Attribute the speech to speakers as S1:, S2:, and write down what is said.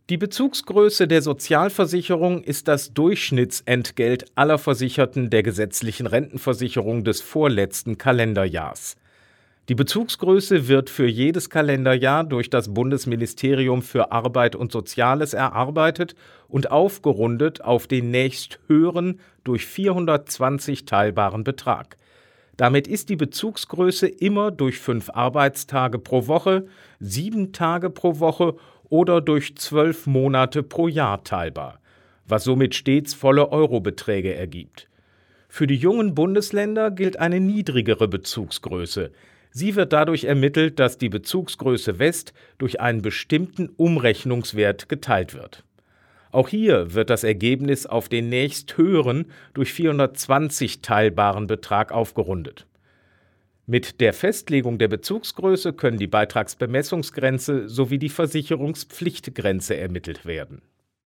S1: Die Bezugsgröße der Sozialversicherung ist das Durchschnittsentgelt aller Versicherten der gesetzlichen Rentenversicherung des vorletzten Kalenderjahrs. Die Bezugsgröße wird für jedes Kalenderjahr durch das Bundesministerium für Arbeit und Soziales erarbeitet und aufgerundet auf den nächsthöheren durch 420 teilbaren Betrag. Damit ist die Bezugsgröße immer durch 5 Arbeitstage pro Woche, 7 Tage pro Woche oder durch 12 Monate pro Jahr teilbar, was somit stets volle Eurobeträge ergibt. Für die jungen Bundesländer gilt eine niedrigere Bezugsgröße. Sie wird dadurch ermittelt, dass die Bezugsgröße West durch einen bestimmten Umrechnungswert geteilt wird. Auch hier wird das Ergebnis auf den nächsthöheren durch 420 teilbaren Betrag aufgerundet. Mit der Festlegung der Bezugsgröße können die Beitragsbemessungsgrenze sowie die Versicherungspflichtgrenze ermittelt werden.